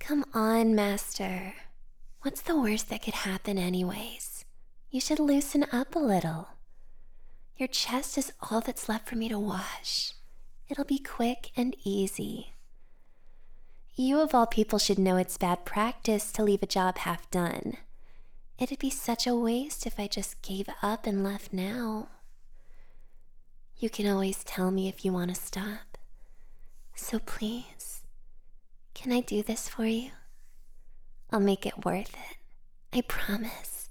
Come on, Master. What's the worst that could happen anyways? You should loosen up a little. Your chest is all that's left for me to wash. It'll be quick and easy. You of all people should know it's bad practice to leave a job half done. It'd be such a waste if I just gave up and left now. You can always tell me if you want to stop. So please, can I do this for you? I'll make it worth it. I promise.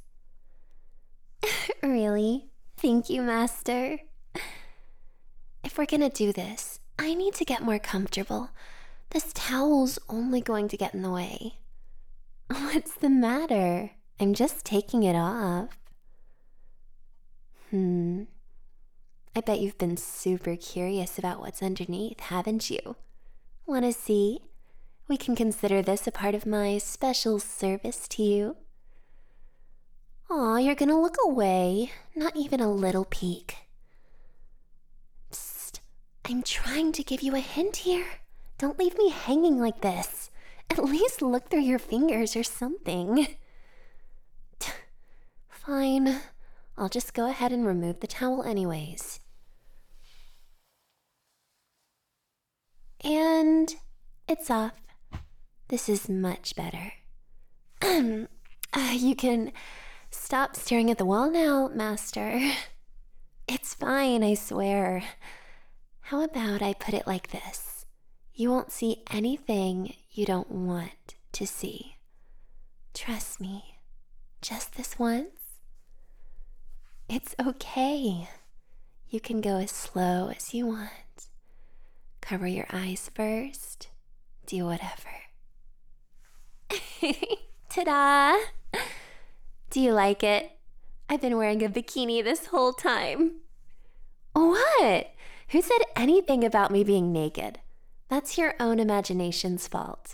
Really? Thank you, Master. If we're gonna do this, I need to get more comfortable. This towel's only going to get in the way. What's the matter? I'm just taking it off. I bet you've been super curious about what's underneath, haven't you? Wanna see? We can consider this a part of my special service to you. Aw, you're gonna look away. Not even a little peek. Psst, I'm trying to give you a hint here. Don't leave me hanging like this. At least look through your fingers or something. Fine. I'll just go ahead and remove the towel anyways. And it's off. This is much better. You can stop staring at the wall now, Master. It's fine, I swear. How about I put it like this? You won't see anything you don't want to see. Trust me, just this once. It's okay. You can go as slow as you want. Cover your eyes first. Do whatever. Ta-da! Do you like it? I've been wearing a bikini this whole time. What? Who said anything about me being naked? That's your own imagination's fault.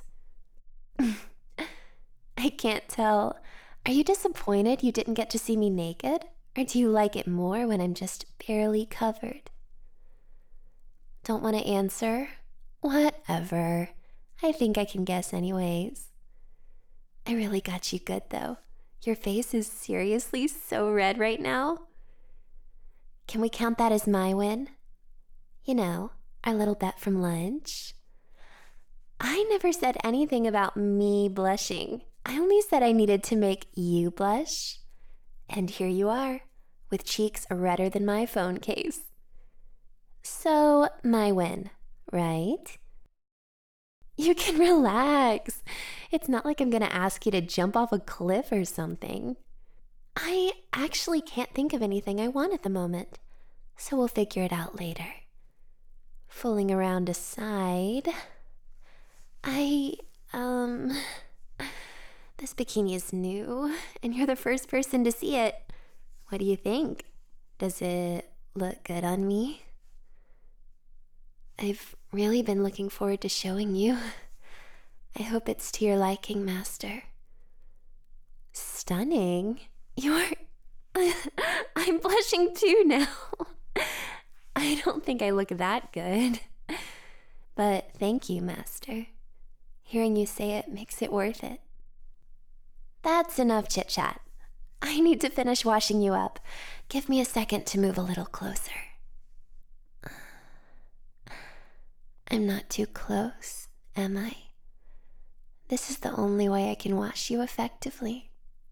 I can't tell. Are you disappointed you didn't get to see me naked? Or do you like it more when I'm just barely covered? Don't want to answer? Whatever. I think I can guess anyways. I really got you good though. Your face is seriously so red right now. Can we count that as my win? You know, our little bet from lunch. I never said anything about me blushing. I only said I needed to make you blush. And here you are, with cheeks redder than my phone case. So, my win, right? You can relax. It's not like I'm gonna ask you to jump off a cliff or something. I actually can't think of anything I want at the moment, so we'll figure it out later. Fooling around aside, this bikini is new, and you're the first person to see it. What do you think? Does it look good on me? I've really been looking forward to showing you. I hope it's to your liking, Master. Stunning. You're... I'm blushing too now. I don't think I look that good. But thank you, Master. Hearing you say it makes it worth it. That's enough chit-chat. I need to finish washing you up. Give me a second to move a little closer. I'm not too close, am I? This is the only way I can wash you effectively.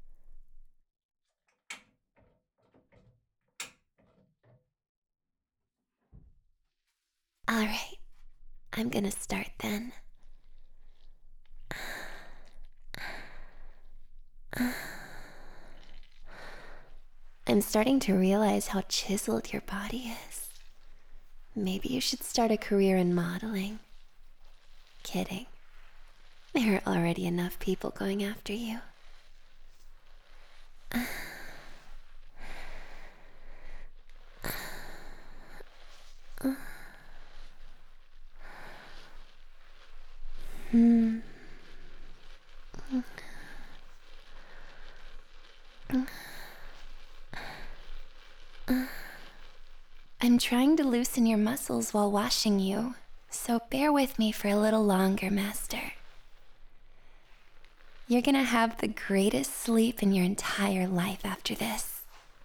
All right, I'm gonna start then. I'm starting to realize how chiseled your body is. Maybe you should start a career in modeling. Kidding. There are already enough people going after you. I'm trying to loosen your muscles while washing you, so bear with me for a little longer, Master. You're gonna have the greatest sleep in your entire life after this.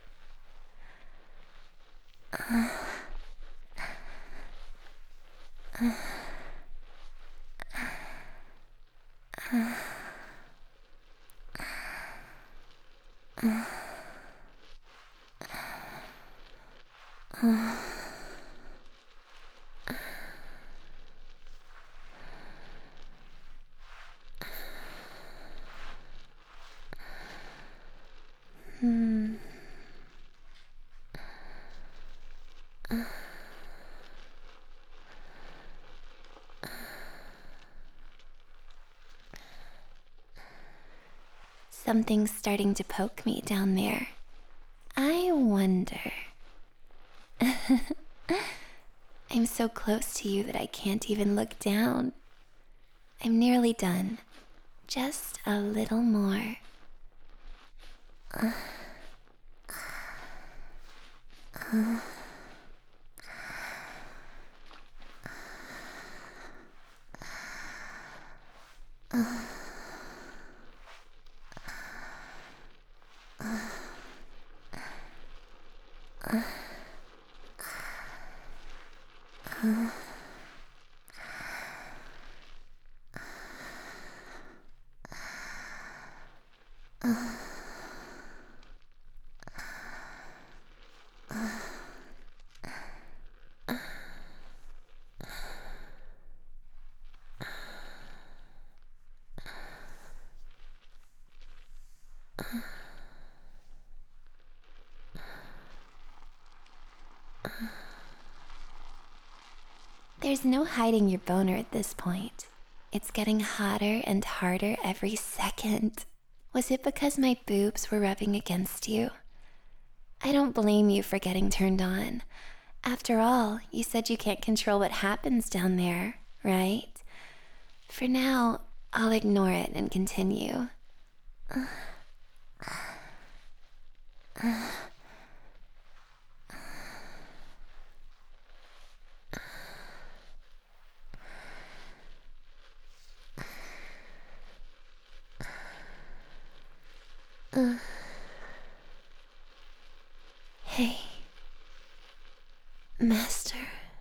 Something's starting to poke me down there. I wonder. I'm so close to you that I can't even look down. I'm nearly done. Just a little more. There's no hiding your boner at this point. It's getting hotter and harder every second. Was it because my boobs were rubbing against you? I don't blame you for getting turned on. After all, you said you can't control what happens down there, right? For now, I'll ignore it and continue. Hey, Master,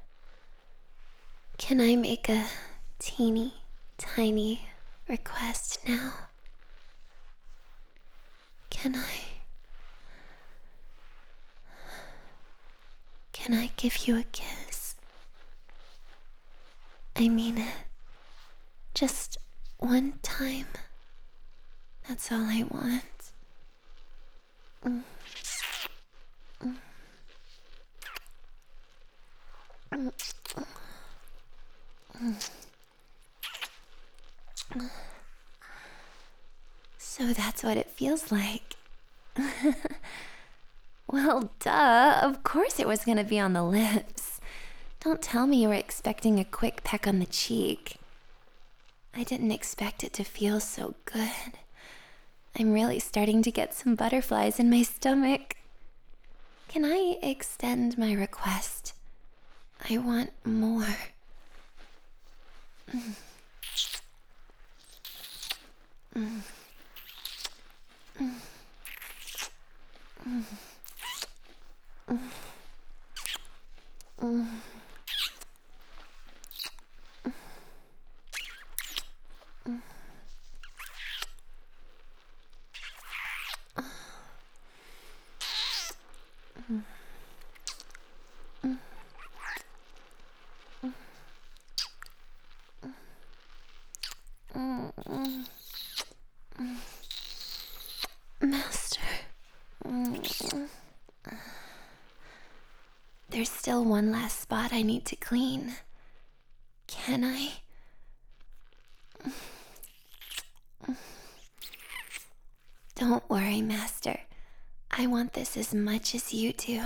can I make a teeny tiny request now? Can I give you a kiss? I mean it. Just one time. That's all I want. So that's what it feels like. Well, duh. Of course it was gonna be on the lips. Don't tell me you were expecting a quick peck on the cheek. I didn't expect it to feel so good. I'm really starting to get some butterflies in my stomach. Can I extend my request? I want more. Master. There's still one last spot I need to clean. Can I? Don't worry, Master. I want this as much as you do.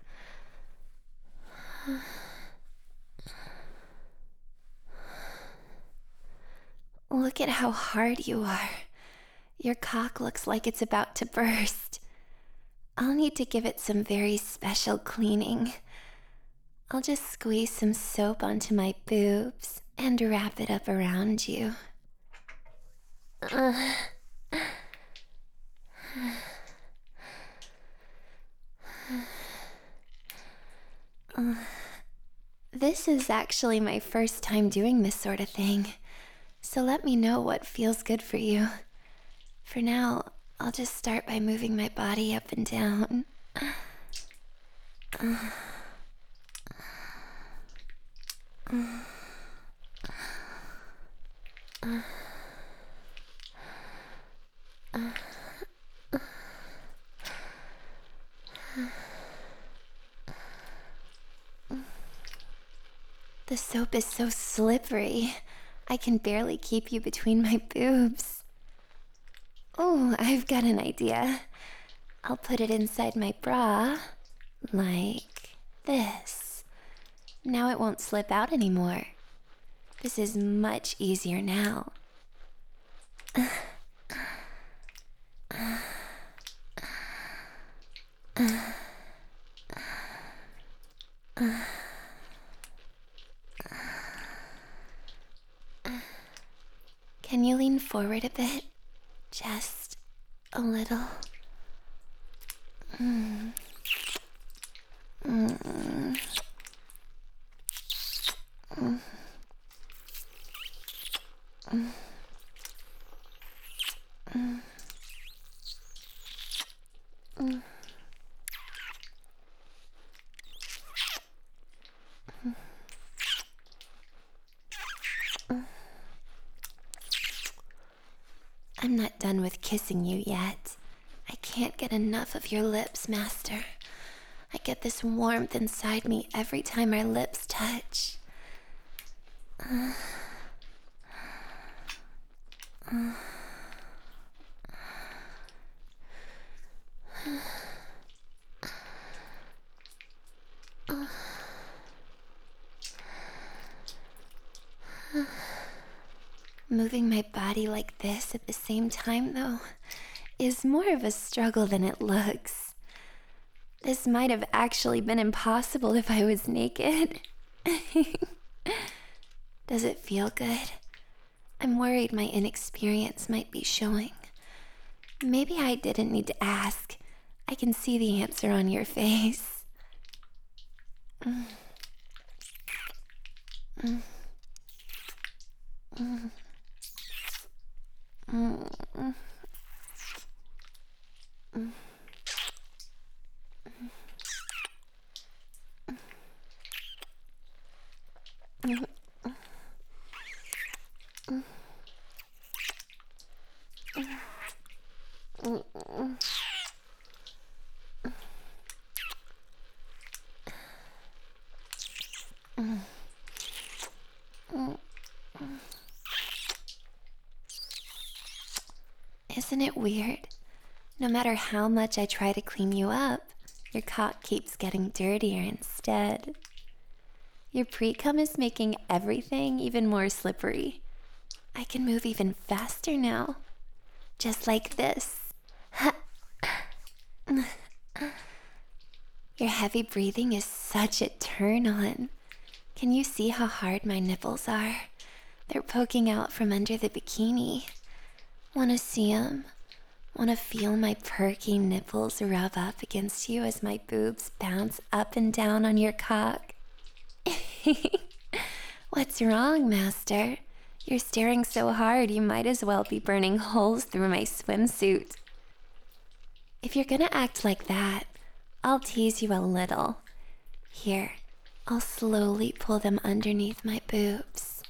Look at how hard you are. Your cock looks like it's about to burst. I'll need to give it some very special cleaning. I'll just squeeze some soap onto my boobs and wrap it up around you. This is actually my first time doing this sort of thing, so let me know what feels good for you. For now, I'll just start by moving my body up and down. The soap is so slippery. I can barely keep you between my boobs. Oh, I've got an idea. I'll put it inside my bra, like this. Now it won't slip out anymore. This is much easier now. Can you lean forward a bit? Just a little. I'm not done with kissing you yet. I can't get enough of your lips, Master. I get this warmth inside me every time our lips touch. Moving my body like this at the same time, though, is more of a struggle than it looks. This might have actually been impossible if I was naked. Does it feel good? I'm worried my inexperience might be showing. Maybe I didn't need to ask. I can see the answer on your face. Isn't it weird? No matter how much I try to clean you up, your cock keeps getting dirtier instead. Your pre-cum is making everything even more slippery. I can move even faster now. Just like this. Your heavy breathing is such a turn on. Can you see how hard my nipples are? They're poking out from under the bikini. Wanna see 'em? Wanna feel my perky nipples rub up against you as my boobs bounce up and down on your cock? What's wrong, Master? You're staring so hard you might as well be burning holes through my swimsuit. If you're gonna act like that, I'll tease you a little. Here, I'll slowly pull them underneath my boobs.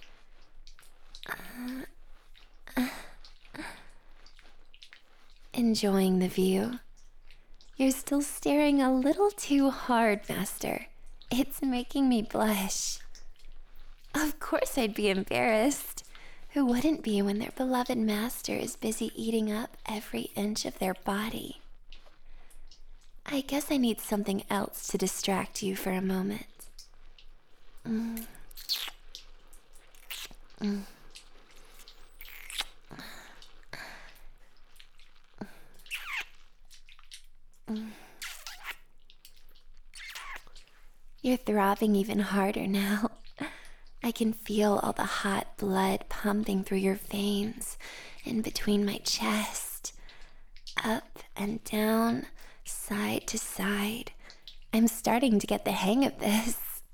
Enjoying the view? You're still staring a little too hard, Master. It's making me blush. Of course I'd be embarrassed. Who wouldn't be when their beloved master is busy eating up every inch of their body? I guess I need something else to distract you for a moment. You're throbbing even harder now. I can feel all the hot blood pumping through your veins in between my chest. Up and down, side to side. I'm starting to get the hang of this.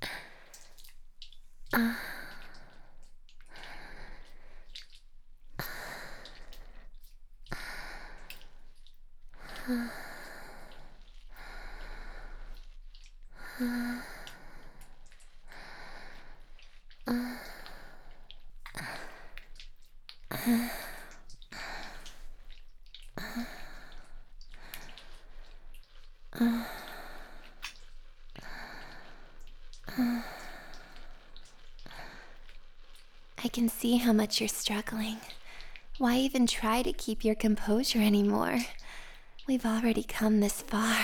I can see how much you're struggling. Why even try to keep your composure anymore? We've already come this far.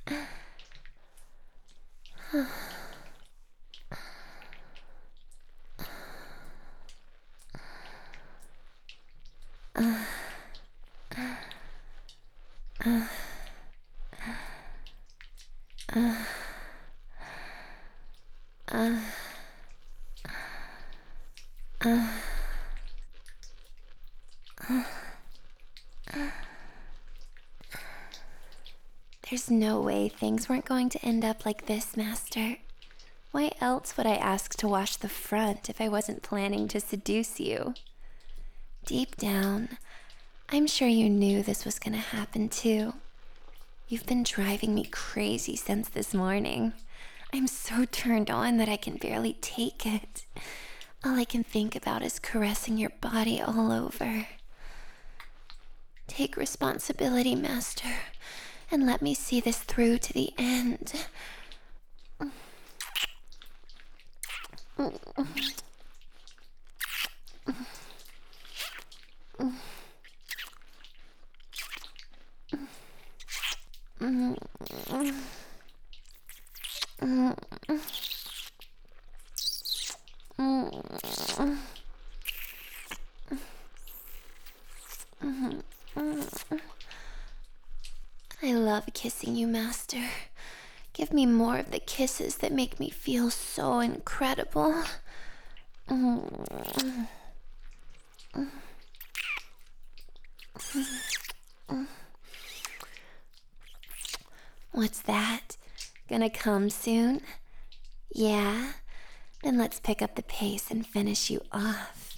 There's no way things weren't going to end up like this, Master. Why else would I ask to wash the front if I wasn't planning to seduce you? Deep down, I'm sure you knew this was gonna happen too. You've been driving me crazy since this morning. I'm so turned on that I can barely take it. All I can think about is caressing your body all over. Take responsibility, Master, and let me see this through to the end. I love kissing you, Master. Give me more of the kisses that make me feel so incredible. What's that? Gonna come soon? Yeah? Then let's pick up the pace and finish you off.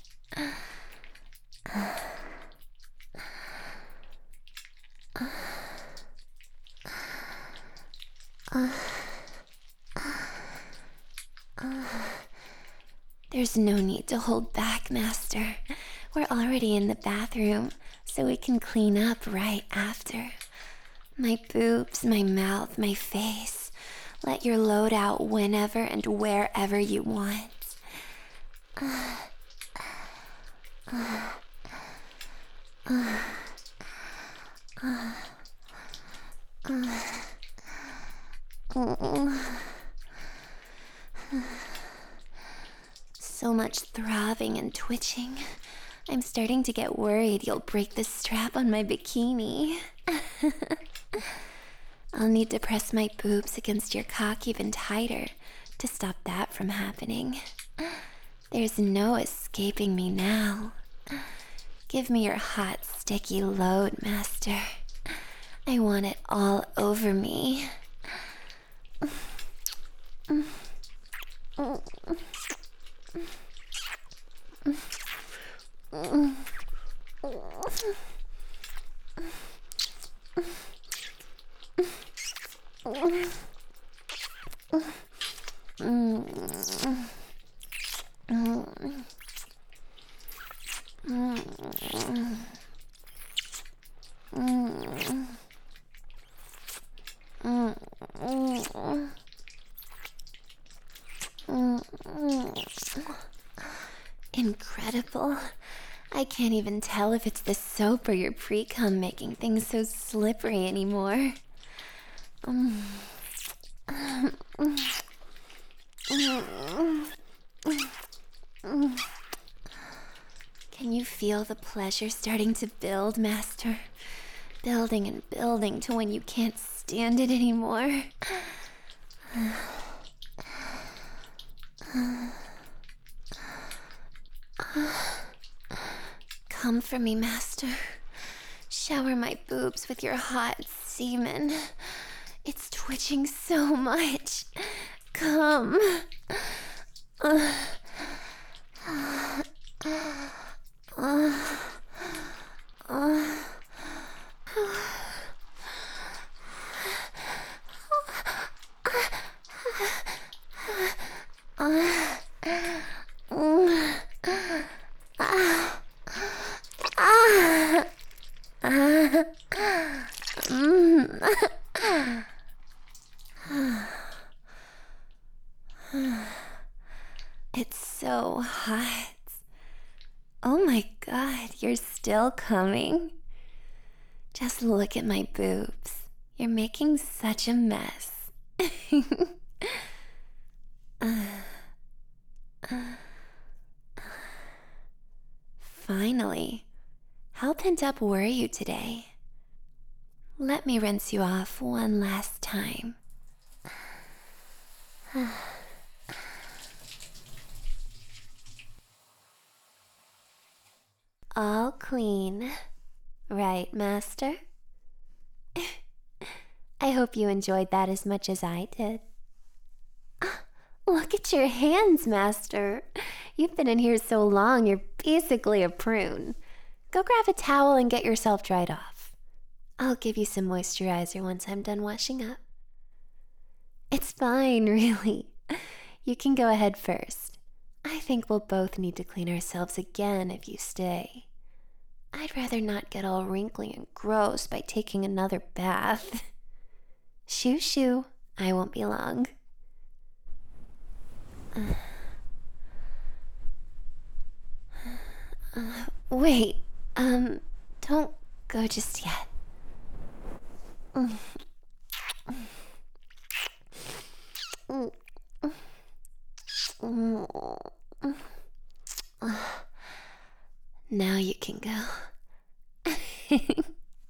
There's no need to hold back, Master. We're already in the bathroom, so we can clean up right after. My boobs, my mouth, my face. Let your load out whenever and wherever you want. So much throbbing and twitching. I'm starting to get worried you'll break the strap on my bikini. I'll need to press my boobs against your cock even tighter to stop that from happening. There's no escaping me now. Give me your hot, sticky load, Master. I want it all over me. Incredible. I can't even tell if it's the soap or your pre-cum making things so slippery anymore. Can you feel the pleasure starting to build, Master? Building and building to when you can't stand it anymore. Come for me, Master. Shower my boobs with your hot semen. It's twitching so much. Come. Uh, uh, uh, It's so hot. Oh my god, you're still coming? Just look at my boobs. You're making such a mess. Finally. How pent up were you today? Let me rinse you off one last time. All clean. Right, Master? I hope you enjoyed that as much as I did. Look at your hands, Master. You've been in here so long, you're basically a prune. Go grab a towel and get yourself dried off. I'll give you some moisturizer once I'm done washing up. It's fine, really. You can go ahead first. I think we'll both need to clean ourselves again if you stay. I'd rather not get all wrinkly and gross by taking another bath. Shoo shoo, I won't be long. Wait, don't go just yet. Now you can go.